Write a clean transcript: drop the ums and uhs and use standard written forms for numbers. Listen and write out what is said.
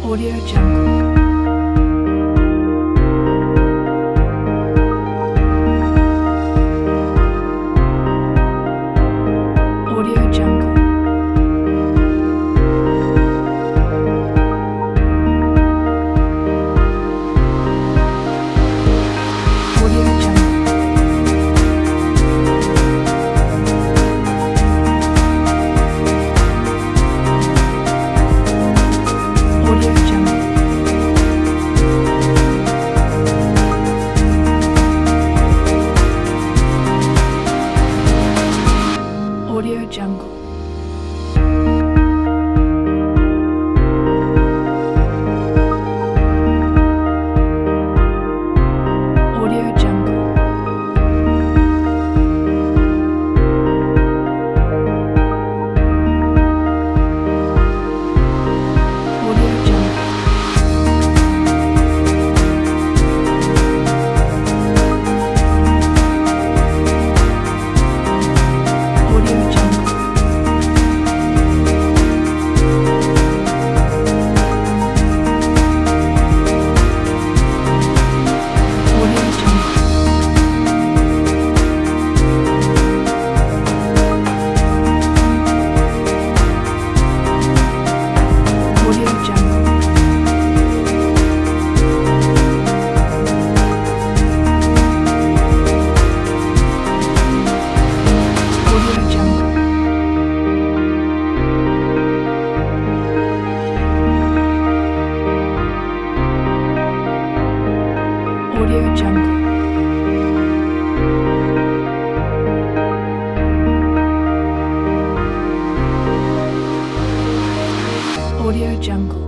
Audio Jungle. Audio Jungle. Audio Jungle. Audio Jungle. Audio Jungle. Audio Jungle. Audio Jungle. Audio Jungle. Audio Jungle. Audio Jungle. Audio Jungle. Audio Jungle. Audio Jungle.